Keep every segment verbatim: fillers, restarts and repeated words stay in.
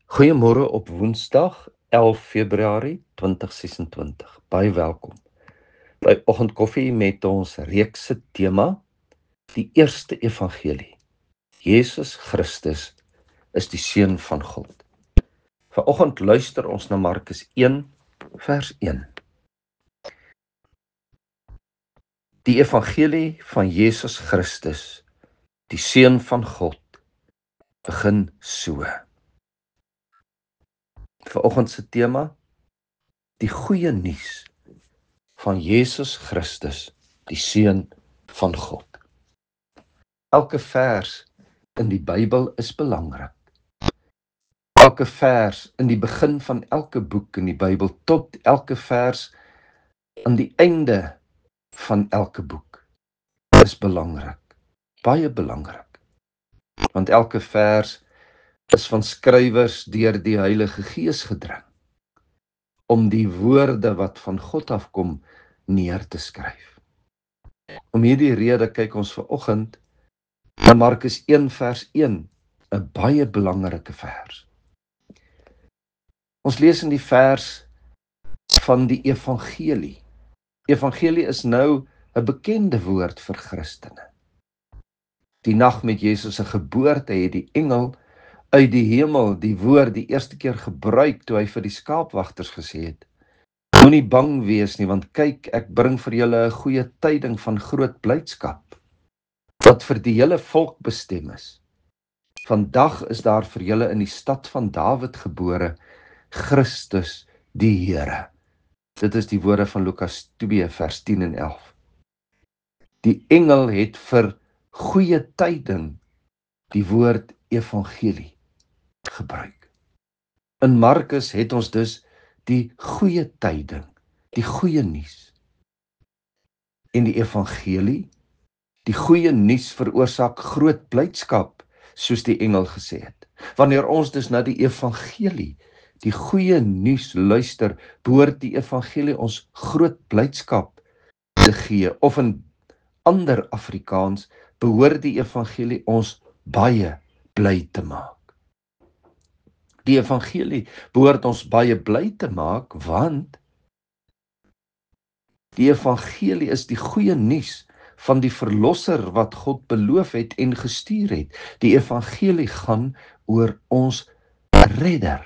Goeiemôre op Woensdag, elf Februarie twintig sesentwintig. Baie welkom by Oggendkoffie met ons reekse tema, die eerste evangelie. Jesus Christus is die Seun van God. Vanoggend luister ons na Markus een vers een. Die evangelie van Jesus Christus, die Seun van God, begin so. Vanoggend se tema, die goeie nuus van Jesus Christus, die Seun van God. Elke vers in die Bybel is belangrik. Elke vers in die begin van elke boek in die Bybel tot elke vers aan die einde van elke boek is belangrik. Baie belangrik. Want elke vers is van skrywers deur die Heilige Gees gedring om die woorde wat van God afkom neer te skryf. Om hierdie rede kyk ons vanoggend na Markus een vers een, 'n baie belangrike vers. Ons lees in die vers van die evangelie. Evangelie is nou 'n bekende woord vir Christene. Die nag met Jesus se geboorte het die engel uit die hemel die woord die eerste keer gebruik toe hy vir die skaapwagters gesê het: Moenie bang wees nie, want kyk, ek bring vir julle 'n goeie tyding van groot blydskap, wat vir die hele volk bestem is. Vandag is daar vir julle in die stad van Dawid gebore Christus die Here. Dit is die woorde van Lukas twee vers tien en elf. Die engel het vir goeie tyding die woord evangelie gebruik. In Markus het ons dus die goeie tyding, die goeie nuus. En die evangelie, die goeie nuus veroorsaak groot blydskap, soos die engel gesê het. Wanneer ons dus na die evangelie, die goeie nuus luister, behoort die evangelie ons groot blydskap te gee, of in ander Afrikaans, behoort die evangelie ons baie bly te maak. Die evangelie behoort ons baie bly te maak, want die evangelie is die goeie nuus van die verlosser wat God beloof het en gestuur het. Die evangelie gaan oor ons redder.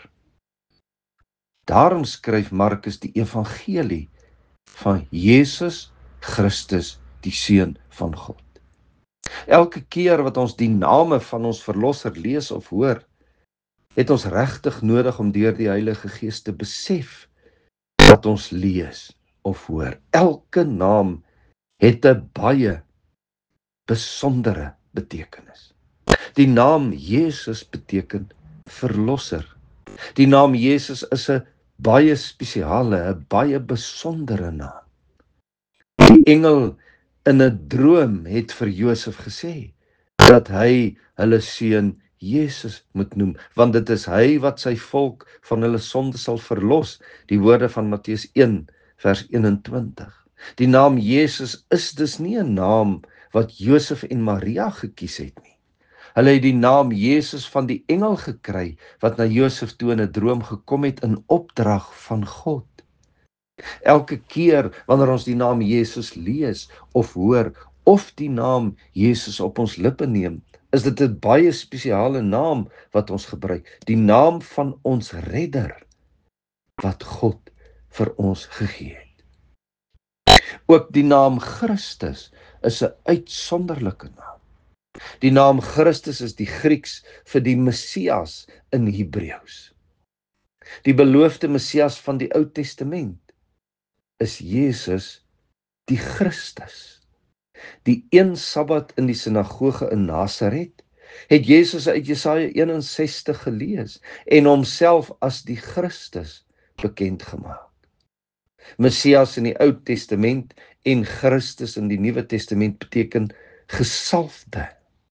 Daarom skryf Markus die evangelie van Jesus Christus, die Seun van God. Elke keer wat ons die name van ons verlosser lees of hoor, het ons regtig nodig om deur die Heilige Gees te besef wat ons lees of hoor. Elke naam het 'n baie besondere betekenis. Die naam Jesus beteken verlosser. Die naam Jesus is 'n baie spesiale, 'n baie besondere naam. Die engel in 'n droom het vir Josef gesê dat hy hulle seun Jesus moet noem, want dit is hy wat sy volk van hulle sonde sal verlos. Die woorde van Matteus een vers eenentwintig. Die naam Jesus is dus nie 'n naam wat Josef en Maria gekies het nie. Hulle het die naam Jesus van die engel gekry, wat na Josef toe in 'n droom gekom het in opdrag van God. Elke keer wanneer ons die naam Jesus lees of hoor, of die naam Jesus op ons lippe neem, is dit 'n baie spesiale naam wat ons gebruik. Die naam van ons redder, wat God vir ons gegee het. Ook die naam Christus is 'n uitsonderlike naam. Die naam Christus is die Grieks vir die Messias in Hebreëus. Die beloofde Messias van die Ou Testament is Jesus die Christus. Die een Sabbat in die sinagoge in Nasaret het Jesus uit Jesaja eenensestig gelees en homself as die Christus bekend gemaak. Messias in die Ou Testament en Christus in die Nuwe Testament beteken gesalfde.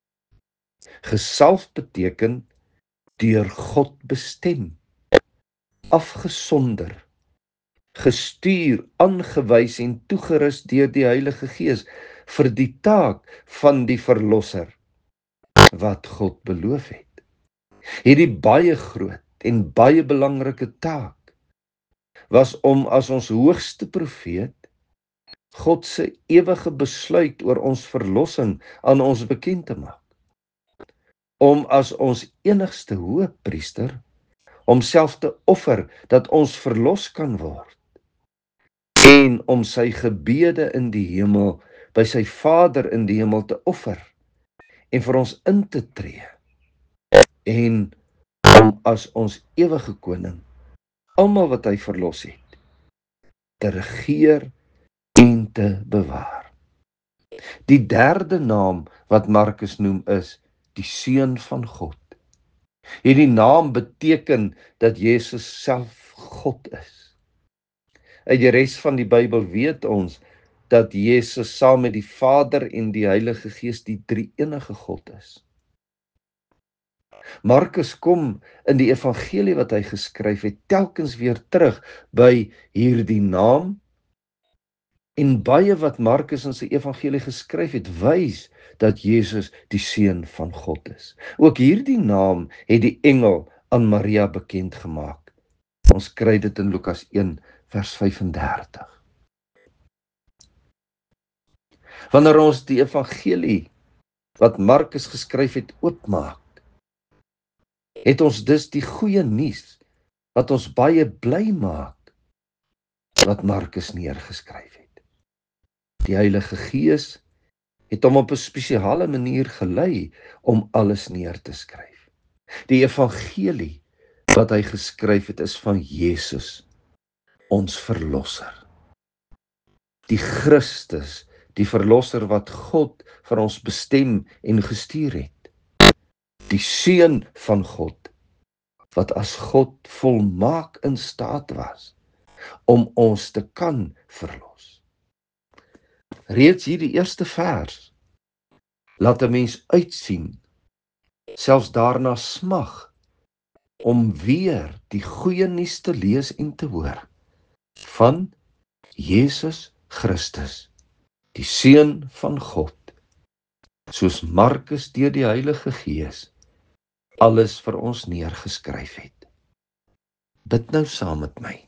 Gesalf beteken deur God bestem, afgesonder, gestuur, aangewys en toegerus deur die Heilige Gees vir die taak van die verlosser wat God beloof het. Hierdie baie groot en baie belangrike taak was om as ons hoogste profeet God se ewige besluit oor ons verlossing aan ons bekend te maak. Om as ons enigste hoëpriester homself te offer dat ons verlos kan word en om sy gebede in die hemel by sy Vader in die hemel te offer en vir ons in te tree en om as ons ewige koning almal wat hy verlos het te regeer en te bewaar. Die derde naam wat Markus noem is die Seun van God. Hierdie naam beteken dat Jesus self God is. Uit die res van die Bybel weet ons dat Jesus saam met die Vader en die Heilige Gees die drie-enige God is. Markus kom in die evangelie wat hy geskryf het telkens weer terug by hierdie naam en baie wat Markus in sy evangelie geskryf het wys dat Jesus die Seun van God is. Ook hierdie naam het die engel aan Maria bekend gemaak. Ons kry dit in Lukas een vers vyf-en-dertig. Wanneer ons die evangelie wat Markus geskryf het oopmaak, het ons dus die goeie nuus wat ons baie bly maak wat Markus neergeskryf het. Die Heilige Gees het hom op 'n spesiale manier gelei om alles neer te skryf. Die evangelie wat hy geskryf het is van Jesus, ons verlosser. Die Christus, die verlosser wat God vir ons bestem en gestuur het. Die Seun van God, wat as God volmaak in staat was om ons te kan verlos. Reeds hier die eerste vers laat 'n mens uitsien, selfs daarna smag, om weer die goeie nuus te lees en te hoor van Jesus Christus, die Seun van God, soos Markus deur die Heilige Gees alles vir ons neergeskryf het. Bid nou saam met my.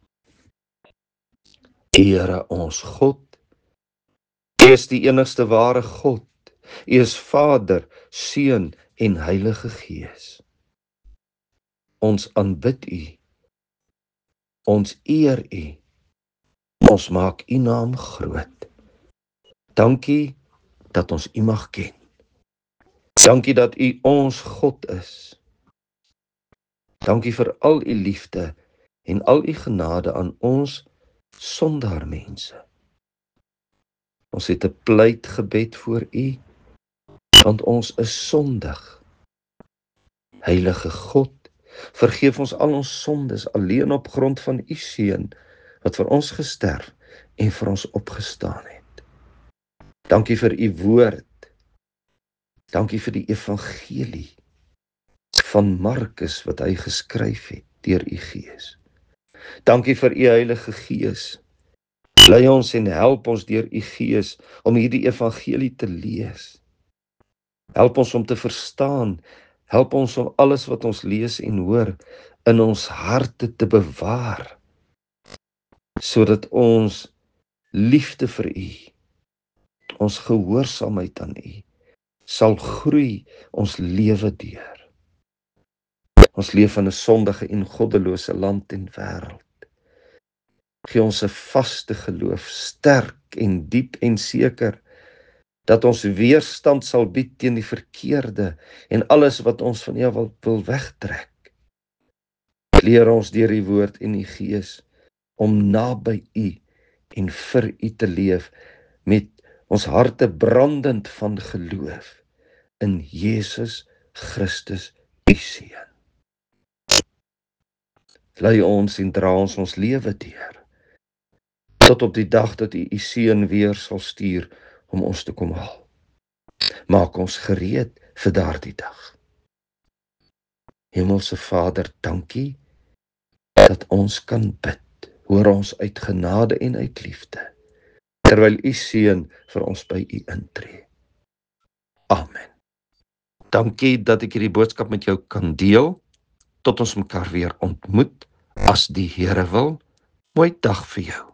Here ons God, U is die enigste ware God. U is Vader, Seun en Heilige Gees. Ons aanbid U. Ons eer U. Ons maak U naam groot. Dankie dat ons U mag ken. Dankie dat U ons God is. Dankie vir al U liefde en al U genade aan ons sondaar mense. Ons het 'n pleitgebed voor U, want ons is sondig. Heilige God, vergeef ons al ons sondes alleen op grond van U Seun, wat vir ons gesterf en vir ons opgestaan het. Dankie vir U woord. Dankie vir die evangelie van Markus wat hy geskryf het deur U Gees. Dankie vir U Heilige Gees. Lei ons en help ons deur U Gees om hierdie evangelie te lees. Help ons om te verstaan. Help ons om alles wat ons lees en hoor in ons harte te bewaar, sodat ons liefde vir U, ons gehoorsaamheid aan U, sal groei ons lewe deur. Ons leef in 'n sondige en goddelose land en wêreld. Gee ons 'n vaste geloof, sterk en diep en seker, dat ons weerstand sal bied teen die verkeerde en alles wat ons van U wil, wil wegtrek. Leer ons deur U woord en U Gees om naby U en vir U te leef met ons harte brandend van geloof in Jesus Christus, U Seun. Lei ons en dra ons ons lewe deur, tot op die dag dat U U Seun weer sal stuur om ons te kom haal. Maak ons gereed vir daardie dag. Hemelse Vader, dankie dat ons kan bid. Hoor ons uit genade en uit liefde, terwyl U Seun vir ons by U intree. Amen. Dankie dat ek hierdie boodskap met jou kan deel. tot ons mekaar weer ontmoet, as die Here wil. Mooi dag vir jou.